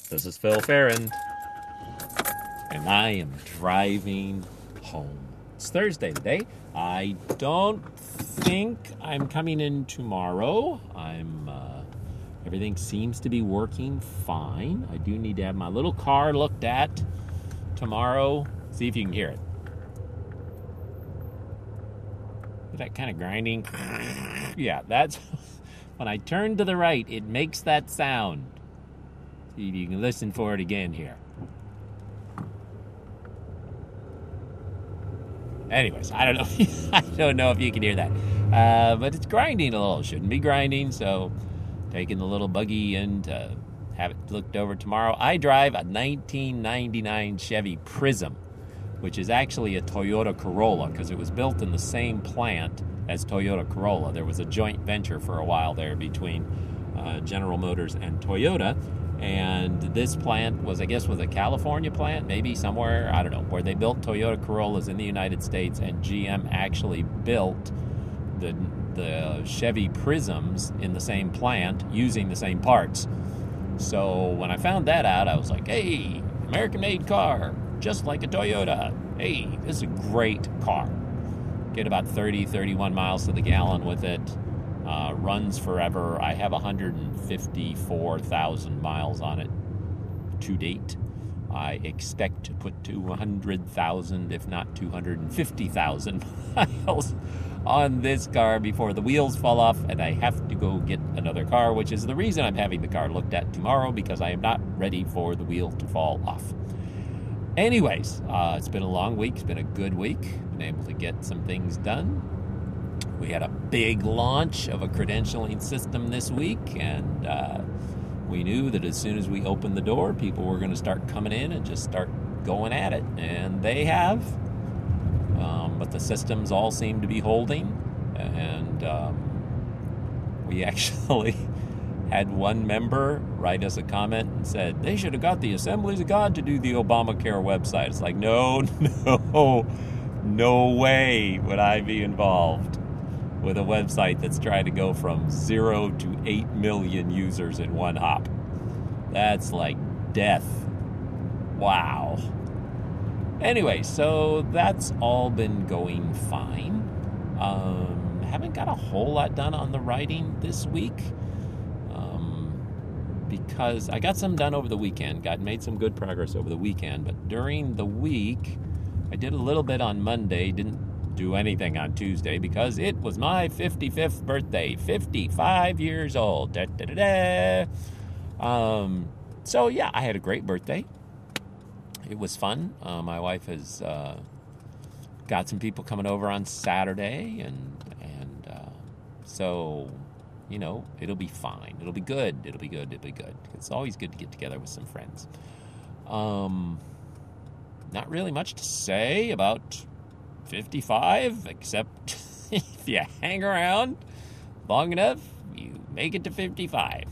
This is Phil Farron, and I am driving home. It's Thursday today. I don't think I'm coming in tomorrow. Everything seems to be working fine. I do need to have my little car looked at tomorrow. See if you can hear it. Is that kind of grinding? Yeah, that's when I turn to the right, it makes that sound. See if you can listen for it again here. Anyways, I don't know if you can hear that. But it's grinding a little. Shouldn't be grinding, so taking the little buggy in to have it looked over tomorrow. I drive a 1999 Chevy Prism, which is actually a Toyota Corolla because it was built in the same plant as Toyota Corolla. There was a joint venture for a while there between General Motors and Toyota. And this plant was a California plant, maybe somewhere, I don't know, where they built Toyota Corollas in the United States, and GM actually built the Chevy Prisms in the same plant using the same parts. So when I found that out, I was like, hey, American-made car, just like a Toyota. Hey, this is a great car. Get about 31 miles to the gallon with it. Runs forever. I have 154,000 miles on it to date. I expect to put 200,000, if not 250,000 miles on this car before the wheels fall off and I have to go get another car, which is the reason I'm having the car looked at tomorrow, because I am not ready for the wheel to fall off. Anyways, it's been a long week. It's been a good week. Been able to get some things done. We had a big launch of a credentialing system this week, and we knew that as soon as we opened the door, people were going to start coming in and just start going at it, and they have. But the systems all seem to be holding, and we actually had one member write us a comment and said, they should have got the Assemblies of God to do the Obamacare website. It's like, no way would I be involved with a website that's trying to go from 0 to 8 million users in one hop. That's like death. Wow. Anyway, so that's all been going fine. Haven't got a whole lot done on the writing this week, because I got some done over the weekend. Made some good progress over the weekend, but during the week, I did a little bit on Monday, didn't do anything on Tuesday because it was my 55th birthday, 55 years old. Da, da, da, da. So yeah, I had a great birthday. It was fun. My wife has got some people coming over on Saturday, and so, you know, it'll be fine. It'll be good. It'll be good. It's always good to get together with some friends. Not really much to say about 55, except if you hang around long enough, you make it to 55.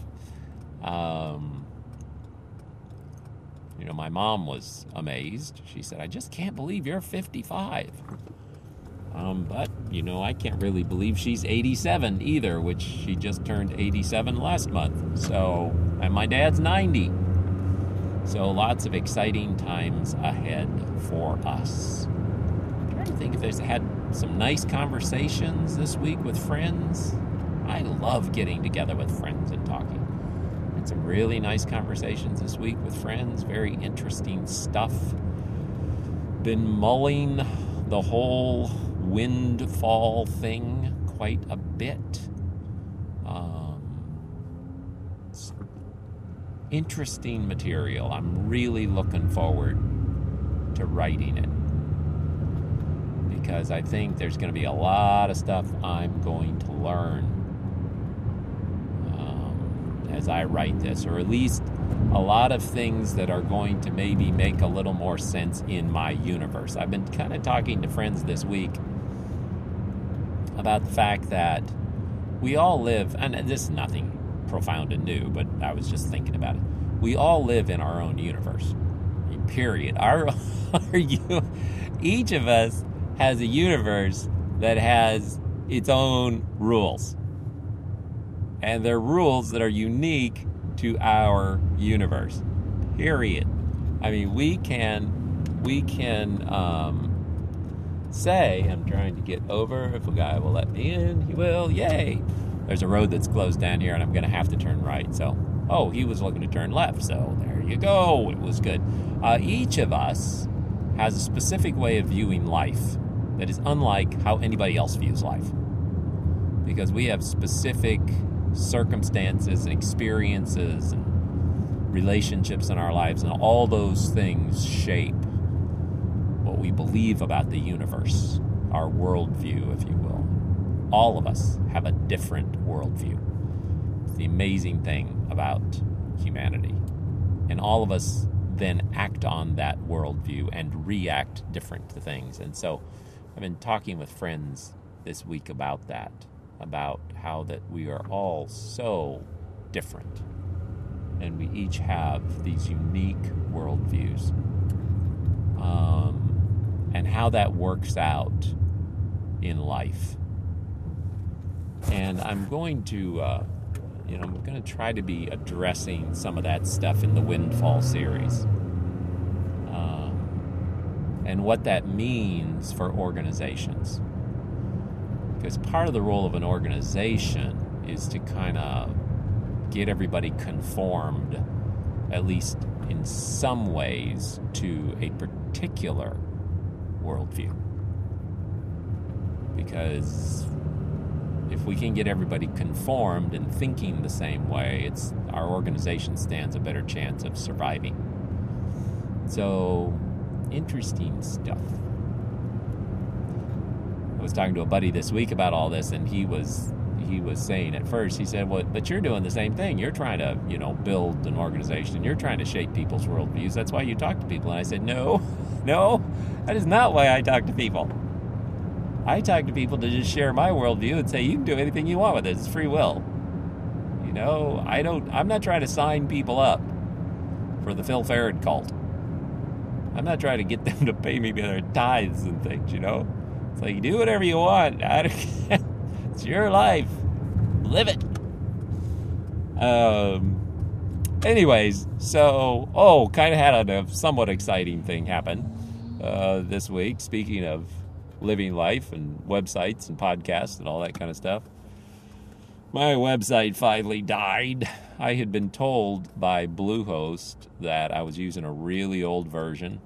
My mom was amazed. She said, I just can't believe you're 55. But, I can't really believe she's 87 either, which she just turned 87 last month. So, and my dad's 90. So lots of exciting times ahead for us. I'm trying to think if there's had some nice conversations this week with friends. I love getting together with friends and talking. Had some really nice conversations this week with friends. Very interesting stuff. Been mulling the whole windfall thing quite a bit. Interesting material. I'm really looking forward to writing it, because I think there's going to be a lot of stuff I'm going to learn as I write this, or at least a lot of things that are going to maybe make a little more sense in my universe. I've been kind of talking to friends this week about the fact that we all live, and this is nothing profound and new, but I was just thinking about it. We all live in our own universe. Period. Each of us has a universe that has its own rules. And they're rules that are unique to our universe. period. I mean, we can say, I'm trying to get over, if a guy will let me in, he will, yay. There's a road that's closed down here, and I'm going to have to turn right, so, he was looking to turn left, so there you go, it was good. Each of us has a specific way of viewing life that is unlike how anybody else views life. Because we have specific circumstances and experiences and relationships in our lives, and all those things shape what we believe about the universe, our worldview, if you will. All of us have a different worldview. It's the amazing thing about humanity. And all of us then act on that worldview and react different to things. And so I've been talking with friends this week about that, about how that we are all so different. And we each have these unique worldviews. And how that works out in life. And I'm going to, I'm going to try to be addressing some of that stuff in the Windfall series. And what that means for organizations. Because part of the role of an organization is to kind of get everybody conformed, at least in some ways, to a particular worldview. Because if we can get everybody conformed and thinking the same way, our organization stands a better chance of surviving. So, interesting stuff. I was talking to a buddy this week about all this, and he was saying at first, he said, well, but you're doing the same thing. You're trying to, build an organization. You're trying to shape people's worldviews. That's why you talk to people. And I said, no, that is not why I talk to people. I talk to people to just share my worldview and say, you can do anything you want with it. It's free will. I'm not trying to sign people up for the Phil Farad cult. I'm not trying to get them to pay me their tithes and things, It's like, do whatever you want. It's your life. Live it. Anyways, so, kind of had a somewhat exciting thing happen this week. Speaking of living life and websites and podcasts and all that kind of stuff. My website finally died. I had been told by Bluehost that I was using a really old version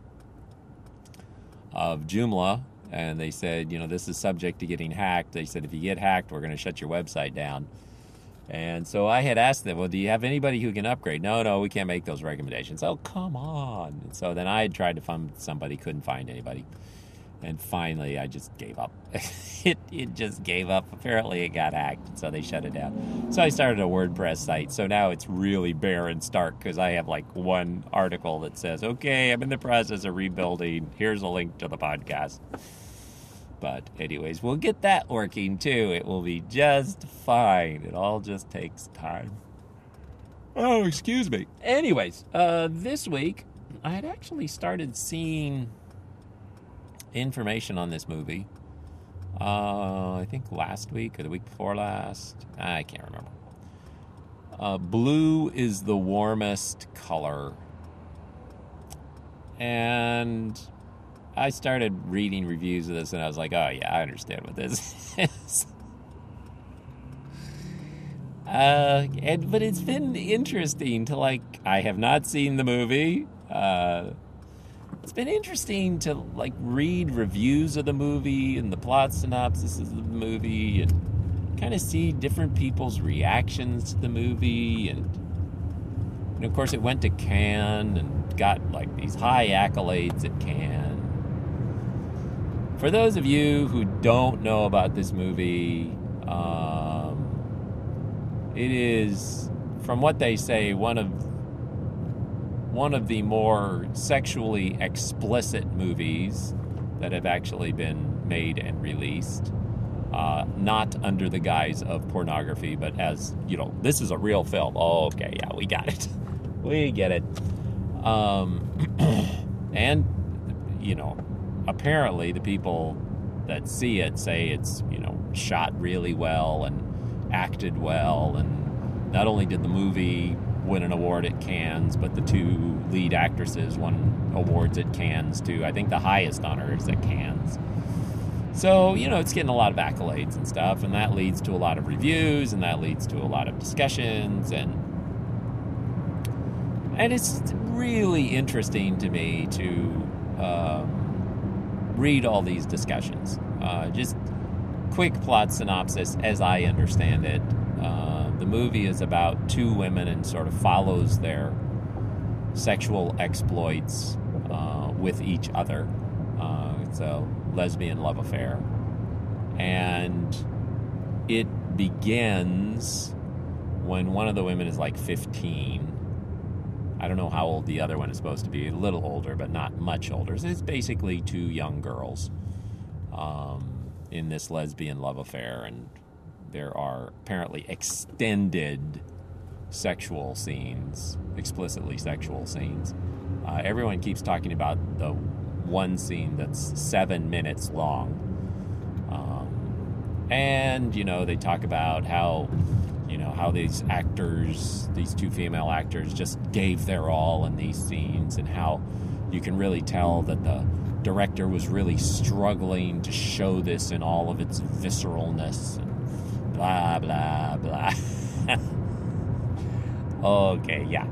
of Joomla, and they said, this is subject to getting hacked. They said, if you get hacked, we're going to shut your website down. And so I had asked them, well, do you have anybody who can upgrade? No, we can't make those recommendations. Oh, come on. And so then I had tried to find somebody, couldn't find anybody. And finally, I just gave up. It just gave up. Apparently, it got hacked, so they shut it down. So I started a WordPress site. So now it's really bare and stark because I have like one article that says, okay, I'm in the process of rebuilding. Here's a link to the podcast. But anyways, we'll get that working too. It will be just fine. It all just takes time. Oh, excuse me. Anyways, this week, I had actually started seeing information on this movie. I think last week or the week before last. I can't remember. Blue is the warmest color. And I started reading reviews of this, and I was like, oh, yeah, I understand what this is. But it's been interesting to, I have not seen the movie. It's been interesting to, read reviews of the movie and the plot synopsis of the movie and kind of see different people's reactions to the movie. And of course, it went to Cannes and got, these high accolades at Cannes. For those of you who don't know about this movie, it is, from what they say, one of the more sexually explicit movies that have actually been made and released. Not under the guise of pornography, but as, this is a real film. Oh, okay, yeah, we got it. We get it. And, apparently the people that see it say it's, shot really well and acted well. And not only did the movie win an award at Cannes, but the two lead actresses won awards at Cannes too. I think the highest honor is at Cannes. So, it's getting a lot of accolades and stuff, and that leads to a lot of reviews, and that leads to a lot of discussions, and it's really interesting to me to read all these discussions. Just quick plot synopsis as I understand it. The movie is about two women and sort of follows their sexual exploits with each other. It's a lesbian love affair. And it begins when one of the women is like 15. I don't know how old the other one is supposed to be. A little older, but not much older. So it's basically two young girls in this lesbian love affair, and there are apparently extended sexual scenes, explicitly sexual scenes. Everyone keeps talking about the one scene that's 7 minutes long. And, they talk about how these actors, these two female actors, just gave their all in these scenes, and how you can really tell that the director was really struggling to show this in all of its visceralness, and blah, blah, blah. Okay, yeah.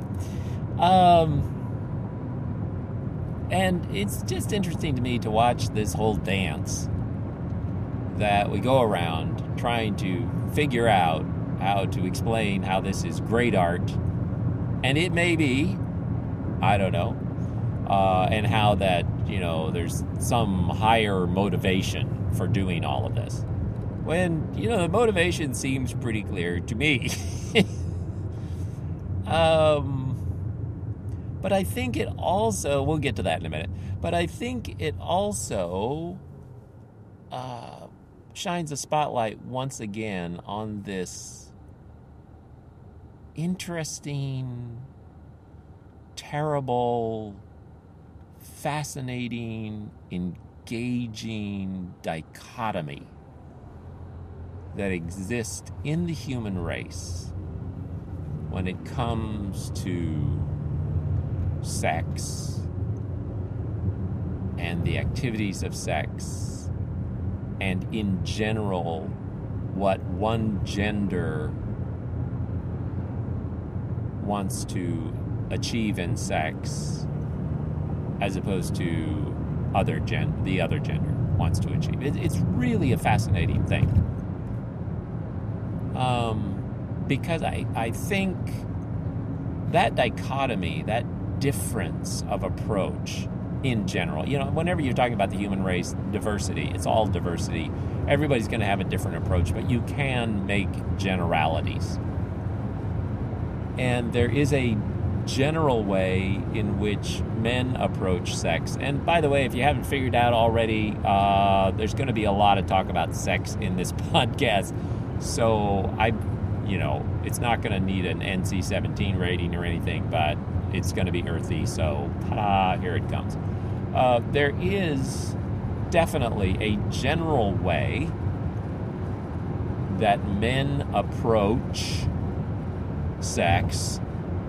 And it's just interesting to me to watch this whole dance that we go around trying to figure out how to explain how this is great art, and it may be, I don't know, and how that, there's some higher motivation for doing all of this. When, the motivation seems pretty clear to me. But I think it also, we'll get to that in a minute, but I think it also shines a spotlight once again on this interesting, terrible, fascinating, engaging dichotomy that exists in the human race when it comes to sex and the activities of sex, and in general what one gender wants to achieve in sex as opposed to the other gender wants to achieve. It's really a fascinating thing, because I think that dichotomy, that difference of approach in general, whenever you're talking about the human race, diversity, it's all diversity. Everybody's going to have a different approach, but you can make generalities. And there is a general way in which men approach sex. And by the way, if you haven't figured out already, there's going to be a lot of talk about sex in this podcast. So it's not going to need an NC-17 rating or anything, but it's going to be earthy. So, ta-da, here it comes. There is definitely a general way that men approach sex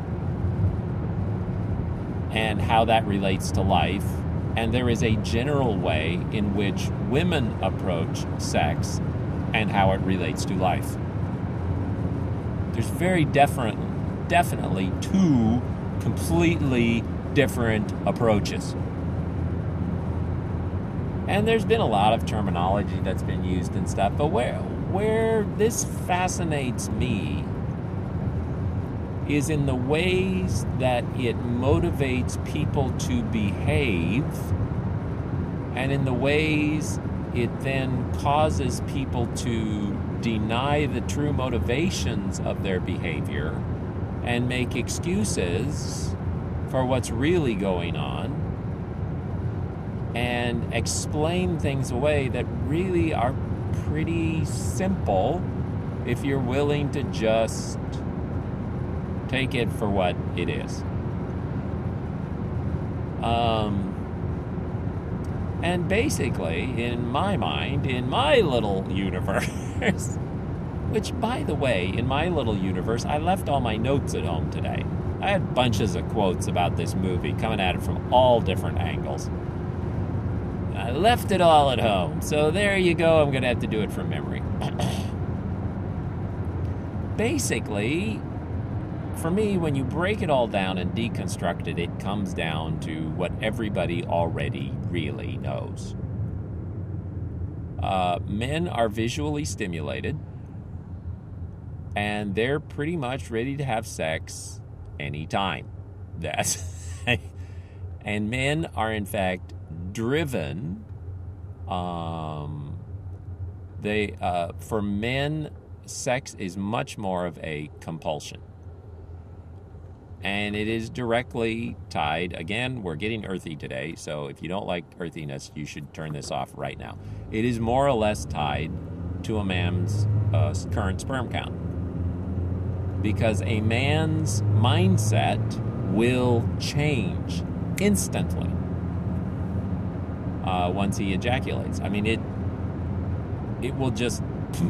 and how that relates to life, and there is a general way in which women approach sex and how it relates to life. There's very definitely two completely different approaches. And there's been a lot of terminology that's been used and stuff, but where this fascinates me is in the ways that it motivates people to behave, and in the ways it then causes people to deny the true motivations of their behavior and make excuses for what's really going on, and explain things away that really are pretty simple if you're willing to just take it for what it is. And basically, in my mind, in my little universe, Which, by the way, in my little universe, I left all my notes at home today. I had bunches of quotes about this movie coming at it from all different angles. I left it all at home. So there you go. I'm going to have to do it from memory. Basically, for me, when you break it all down and deconstruct it, it comes down to what everybody already really knows. Men are visually stimulated, and they're pretty much ready to have sex anytime. And men are in fact driven. For men, sex is much more of a compulsion. And it is directly tied. Again, we're getting earthy today, so if you don't like earthiness, you should turn this off right now. It is more or less tied to a man's current sperm count. Because a man's mindset will change instantly once he ejaculates. I mean, it will just...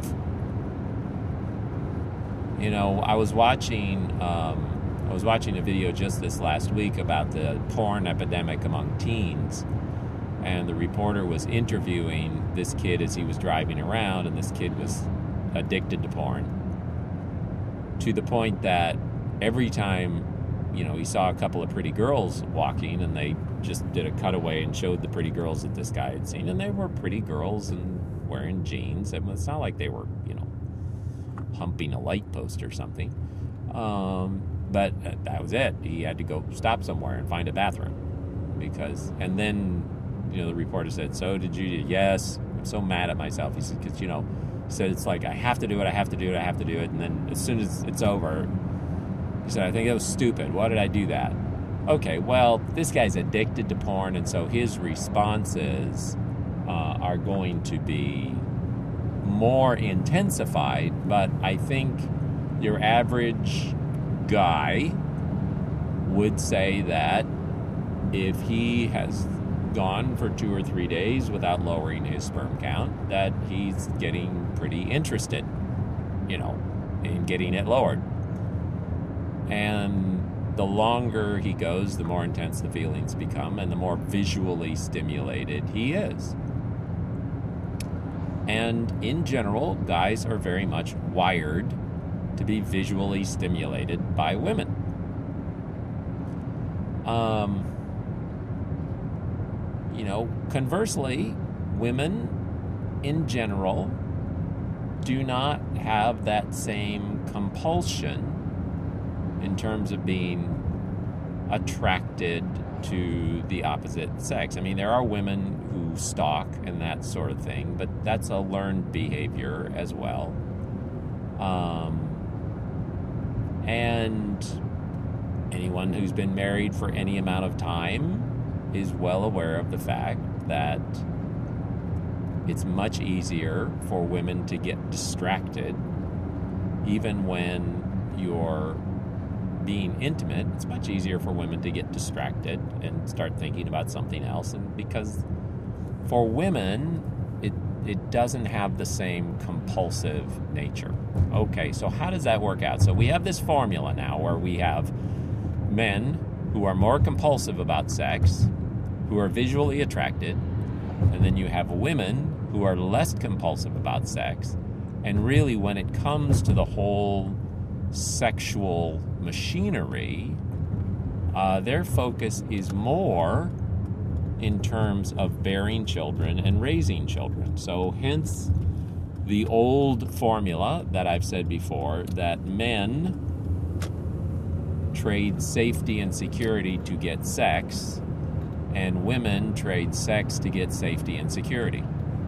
I was watching a video just this last week about the porn epidemic among teens, and the reporter was interviewing this kid as he was driving around, and this kid was addicted to porn to the point that every time, he saw a couple of pretty girls walking, and they just did a cutaway and showed the pretty girls that this guy had seen, and they were pretty girls and wearing jeans. And it's not like they were, humping a light post or something. But that was it. He had to go stop somewhere and find a bathroom. And then, the reporter said, "So did you?" "Yes." "I'm so mad at myself." He said, because, he said, it's like, I have to do it. And then as soon as it's over, he said, "I think it was stupid. Why did I do that?" Okay, well, this guy's addicted to porn, and so his responses are going to be more intensified. But I think your average guy would say that if he has gone for 2 or 3 days without lowering his sperm count, that he's getting pretty interested, in getting it lowered. And the longer he goes, the more intense the feelings become, and the more visually stimulated he is. And in general, guys are very much wired to be visually stimulated by women. Conversely, women in general do not have that same compulsion in terms of being attracted to the opposite sex. I mean, there are women who stalk and that sort of thing, but that's a learned behavior as well. And anyone who's been married for any amount of time is well aware of the fact that it's much easier for women to get distracted even when you're being intimate. It's much easier for women to get distracted and start thinking about something else, and because for women it doesn't have the same compulsive nature. Okay, so how does that work out? So we have this formula now where we have men who are more compulsive about sex, who are visually attracted, and then you have women who are less compulsive about sex. And really, when it comes to the whole sexual machinery, their focus is more in terms of bearing children and raising children. So hence the old formula that I've said before, that men trade safety and security to get sex, and women trade sex to get safety and security.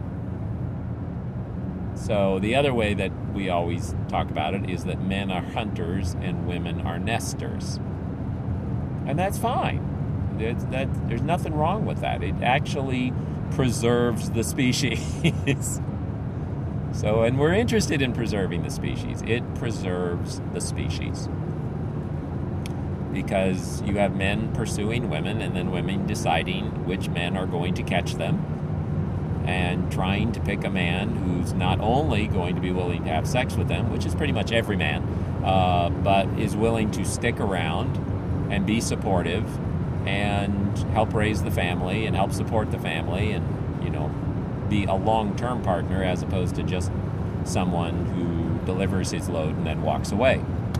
So the other way that we always talk about it is that men are hunters and women are nesters. And that's fine. There's nothing wrong with that. It actually preserves the species. And we're interested in preserving the species. It preserves the species. Because you have men pursuing women and then women deciding which men are going to catch them. and trying to pick a man who's not only going to be willing to have sex with them, which is pretty much every man, but is willing to stick around and be supportive and help raise the family and help support the family and, be a long-term partner as opposed to just someone who delivers his load and then walks away.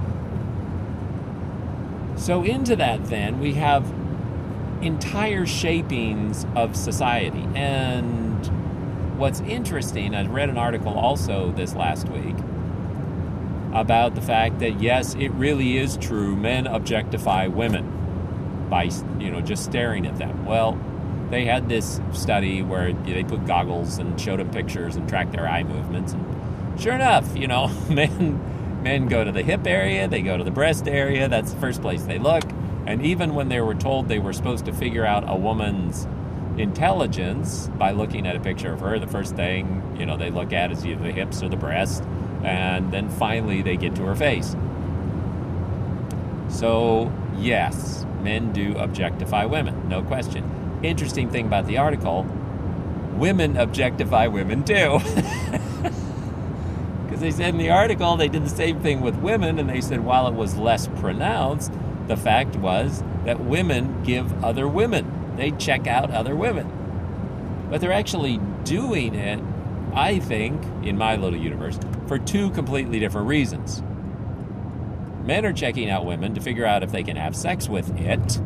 So into that then, we have entire shapings of society. And what's interesting, I read an article also this last week about the fact that, yes, it really is true, men objectify women by, just staring at them. Well, they had this study where they put goggles and showed them pictures and tracked their eye movements. And sure enough, men go to the hip area, they go to the breast area. That's the first place they look. And even when they were told they were supposed to figure out a woman's intelligence by looking at a picture of her, the first thing, they look at is either the hips or the breast. And then finally they get to her face. So, yes, men do objectify women, no question. Interesting thing about the article, women objectify women too. Because they said in the article they did the same thing with women, and they said while it was less pronounced, the fact was that women give other women. They check out other women. But they're actually doing it, I think, in my little universe, for two completely different reasons. Men are checking out women to figure out if they can have sex with it.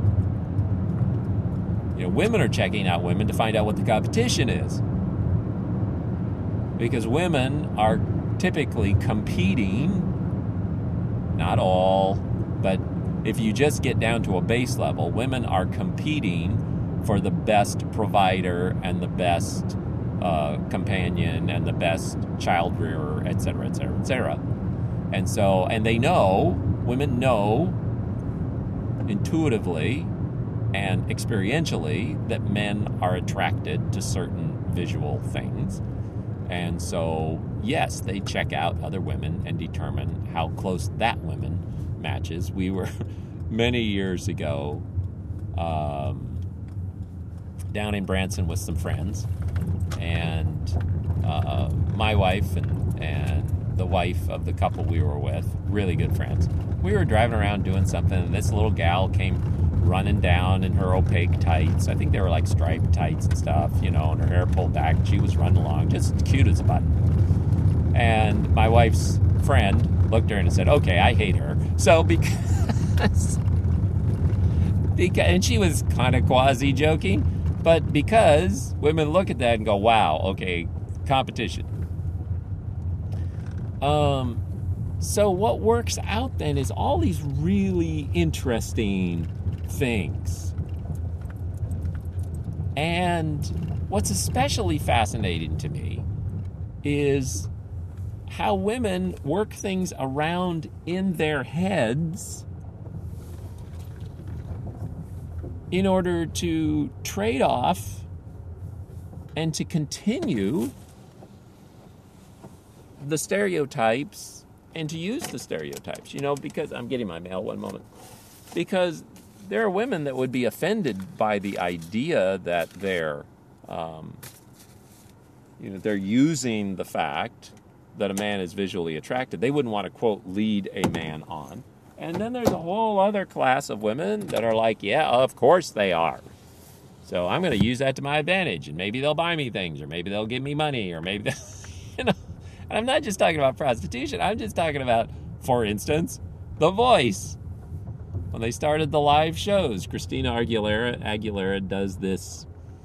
Women are checking out women to find out what the competition is. Because women are typically competing, not all, but if you just get down to a base level, women are competing for the best provider and the best companion and the best child rearer, et cetera, et cetera, et cetera. And women know intuitively and experientially that men are attracted to certain visual things. And so, yes, they check out other women and determine how close that woman matches. We were many years ago down in Branson with some friends, and my wife and the wife of the couple we were with, really good friends. We were driving around doing something, and this little gal came running down in her opaque tights. I think they were like striped tights and stuff, and her hair pulled back. She was running along, just cute as a button. And my wife's friend looked at her and said, "Okay, I hate her." So because and she was kind of quasi-joking, but because women look at that and go, "Wow, okay, competition." So what works out then is all these really interesting things. And what's especially fascinating to me is how women work things around in their heads in order to trade off and to continue the stereotypes and to use the stereotypes, because I'm getting my mail, one moment. Because there are women that would be offended by the idea that they're using the fact that a man is visually attracted. They wouldn't want to, quote, lead a man on. And then there's a whole other class of women that are like, yeah, of course they are. So I'm going to use that to my advantage, and maybe they'll buy me things, or maybe they'll give me money, or maybe, And I'm not just talking about prostitution. I'm just talking about, for instance, The Voice. When they started the live shows, Christina Aguilera does this.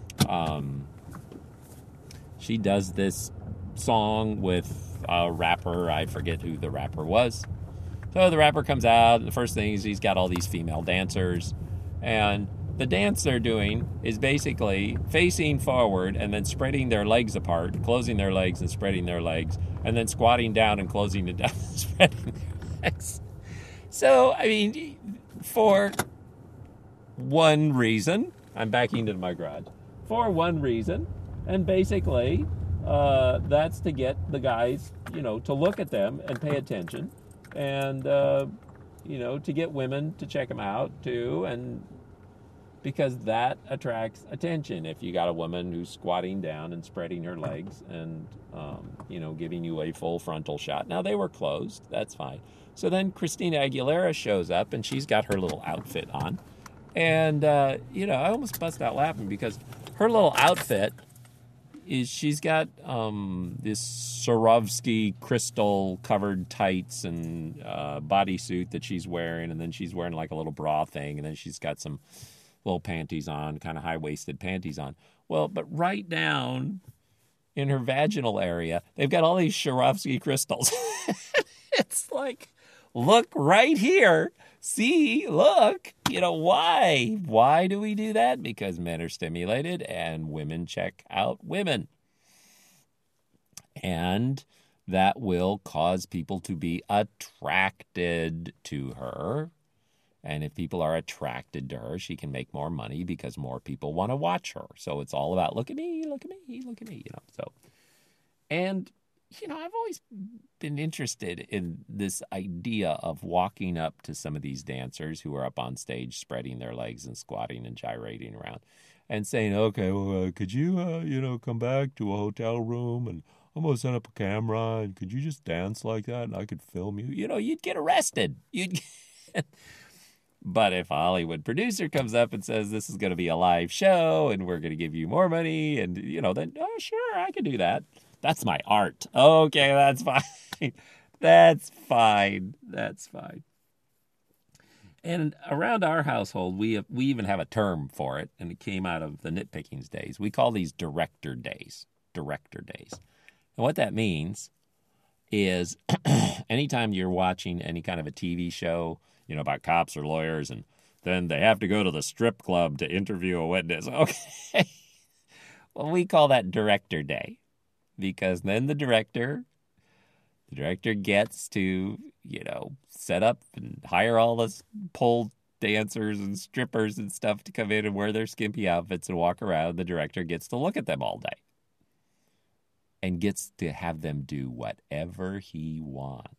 She does this song with a rapper. I forget who the rapper was. So the rapper comes out, and the first thing is he's got all these female dancers, and the dance they're doing is basically facing forward and then spreading their legs apart, closing their legs and spreading their legs, and then squatting down and closing it down and spreading their legs. So, for one reason, I'm backing into my garage, for one reason, and basically that's to get the guys, to look at them and pay attention, and, to get women to check them out too, and because that attracts attention. If you got a woman who's squatting down and spreading her legs and, giving you a full frontal shot. Now, they were closed. That's fine. So then Christina Aguilera shows up, and she's got her little outfit on. And, I almost bust out laughing because her little outfit is she's got this Swarovski crystal-covered tights and bodysuit that she's wearing, and then she's wearing like a little bra thing, and then she's got some little panties on, kind of high-waisted panties on. Well, but right down in her vaginal area, they've got all these Swarovski crystals. It's like, look right here. See, look, why? Why do we do that? Because men are stimulated and women check out women. And that will cause people to be attracted to her. And if people are attracted to her, she can make more money because more people want to watch her. So it's all about, look at me, look at me, look at me, So, and, I've always been interested in this idea of walking up to some of these dancers who are up on stage spreading their legs and squatting and gyrating around and saying, okay, well, could you, come back to a hotel room and I'm going to set up a camera and could you just dance like that and I could film you? You'd get arrested. But if a Hollywood producer comes up and says this is going to be a live show and we're going to give you more money and, then, oh, sure, I can do that. That's my art. Okay, that's fine. That's fine. That's fine. And around our household, we even have a term for it, and it came out of the nitpickings days. We call these director days. Director days. And what that means is anytime you're watching any kind of a TV show, about cops or lawyers, and then they have to go to the strip club to interview a witness. Okay. Well, we call that director day. Because then the director gets to, set up and hire all the pole dancers and strippers and stuff to come in and wear their skimpy outfits and walk around. The director gets to look at them all day and gets to have them do whatever he wants.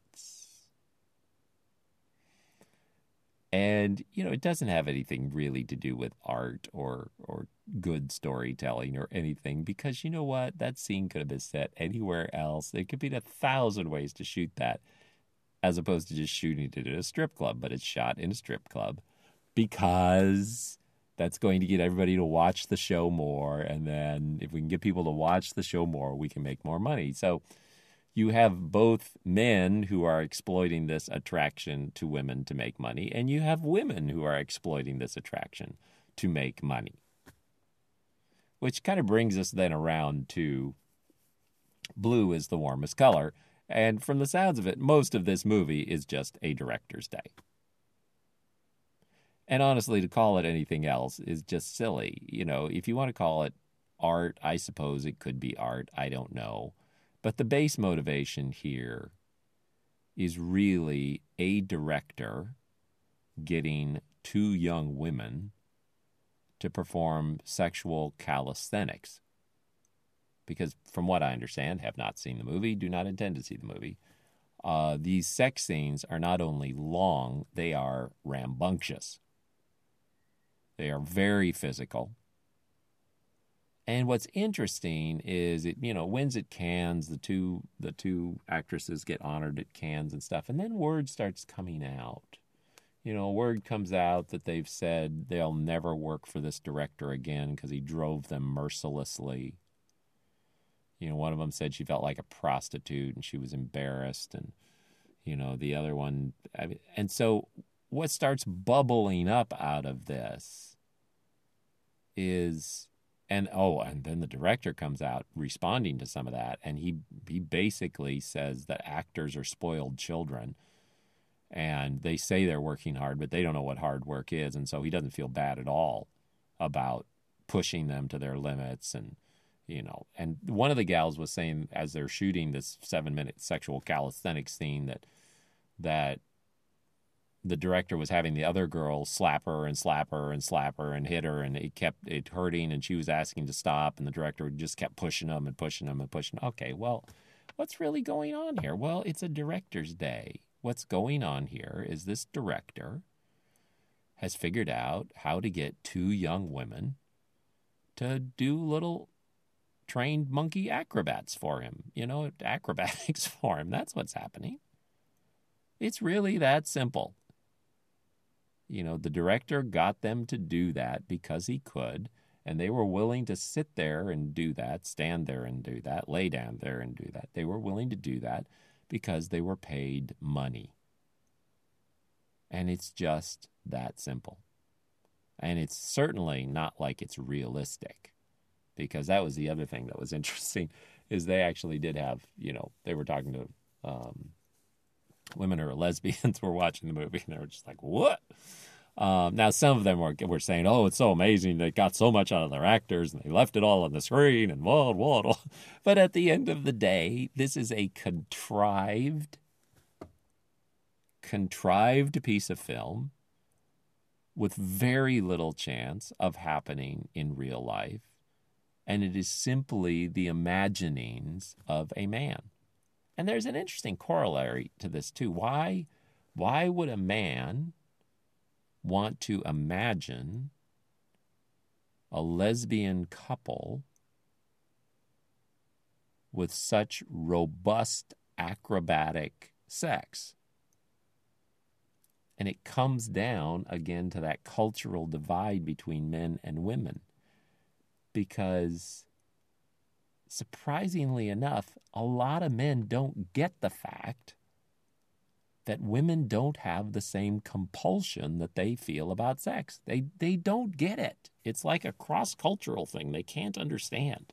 And, it doesn't have anything really to do with art or good storytelling or anything because you know what? That scene could have been set anywhere else. There could be 1,000 ways to shoot that as opposed to just shooting it at a strip club. But it's shot in a strip club because that's going to get everybody to watch the show more. And then if we can get people to watch the show more, we can make more money. So you have both men who are exploiting this attraction to women to make money, and you have women who are exploiting this attraction to make money. Which kind of brings us then around to blue is the warmest color. And from the sounds of it, most of this movie is just a director's day. And honestly, to call it anything else is just silly. If you want to call it art, I suppose it could be art. I don't know. But the base motivation here is really a director getting two young women to perform sexual calisthenics. Because from what I understand, have not seen the movie, do not intend to see the movie, these sex scenes are not only long, they are rambunctious. They are very physical. And what's interesting is it, wins at Cannes. The two actresses get honored at Cannes and stuff. And then word starts coming out. Word comes out that they've said they'll never work for this director again because he drove them mercilessly. One of them said she felt like a prostitute and she was embarrassed. And, the other one. And so what starts bubbling up out of this is... And then the director comes out responding to some of that, and he basically says that actors are spoiled children, and they say they're working hard, but they don't know what hard work is, and so he doesn't feel bad at all about pushing them to their limits, and And one of the gals was saying as they're shooting this 7-minute sexual calisthenics scene that the director was having the other girl slap her and slap her and slap her and hit her, and it hurting, and she was asking to stop, and the director just kept pushing them and pushing them and pushing. Okay, well, what's really going on here? Well, it's a director's day. What's going on here is this director has figured out how to get two young women to do little trained monkey acrobats for him, acrobatics for him. That's what's happening. It's really that simple. The director got them to do that because he could, and they were willing to sit there and do that, stand there and do that, lay down there and do that. They were willing to do that because they were paid money. And it's just that simple. And it's certainly not like it's realistic, because that was the other thing that was interesting, is they actually did have, they were talking to women who are lesbians were watching the movie, and they were just like, what? Now, some of them were saying, oh, it's so amazing. They got so much out of their actors, and they left it all on the screen, and blah. But at the end of the day, this is a contrived piece of film with very little chance of happening in real life. And it is simply the imaginings of a man. And there's an interesting corollary to this, too. Why would a man want to imagine a lesbian couple with such robust acrobatic sex? And it comes down, again, to that cultural divide between men and women. Because, surprisingly enough, a lot of men don't get the fact that women don't have the same compulsion that they feel about sex. They don't get it. It's like a cross-cultural thing they can't understand.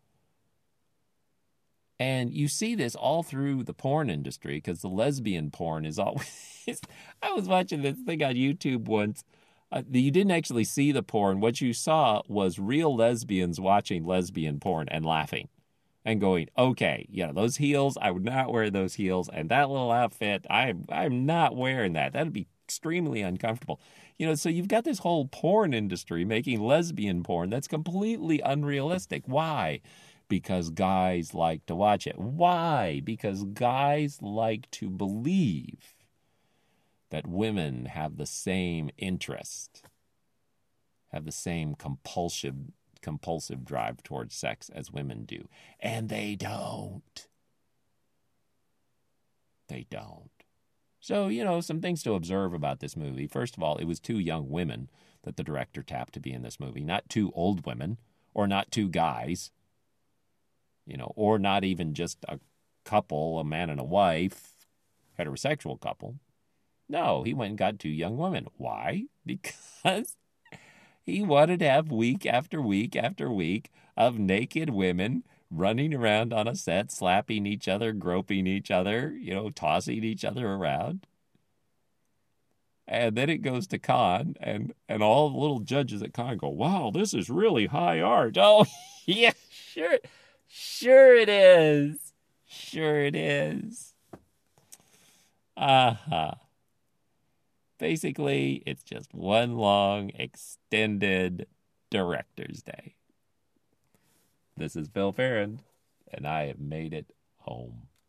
And you see this all through the porn industry, because the lesbian porn is always... I was watching this thing on YouTube once. You didn't actually see the porn. What you saw was real lesbians watching lesbian porn and laughing and going, okay, those heels, I would not wear those heels. And that little outfit, I'm not wearing that. That'd be extremely uncomfortable. So you've got this whole porn industry making lesbian porn that's completely unrealistic. Why? Because guys like to watch it. Why? Because guys like to believe that women have the same interest, have the same compulsive drive towards sex as women do. And they don't. They don't. So, some things to observe about this movie. First of all, it was two young women that the director tapped to be in this movie, not two old women, or not two guys, or not even just a couple, a man and a wife, heterosexual couple. No, he went and got two young women. Why? Because he wanted to have week after week after week of naked women running around on a set, slapping each other, groping each other, tossing each other around. And then it goes to Cannes, and all the little judges at Cannes go, wow, this is really high art. Oh, yeah, sure. Sure it is. Sure it is. Basically, it's just one long, extended Director's Day. This is Phil Farron, and I have made it home.